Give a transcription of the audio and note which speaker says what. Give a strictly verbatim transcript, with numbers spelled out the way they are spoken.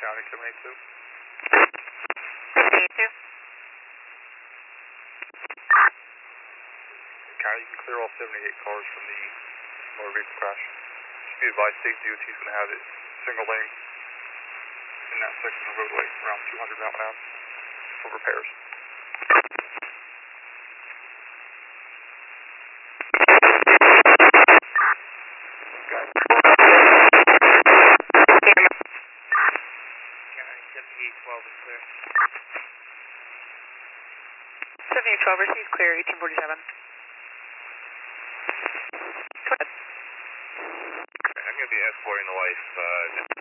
Speaker 1: County, seven eight two.
Speaker 2: seven eight two.
Speaker 1: County, you can clear all seventy-eight cars from the motor vehicle crash. Just be advised, State D O T is going to have it single lane in that section of roadway around two hundred mile an hour for repairs.
Speaker 3: seventy-eight twelve is clear.
Speaker 2: seventy-eight twelve received clear, eighteen forty-seven.
Speaker 1: I'm going to be escorting the wife uh,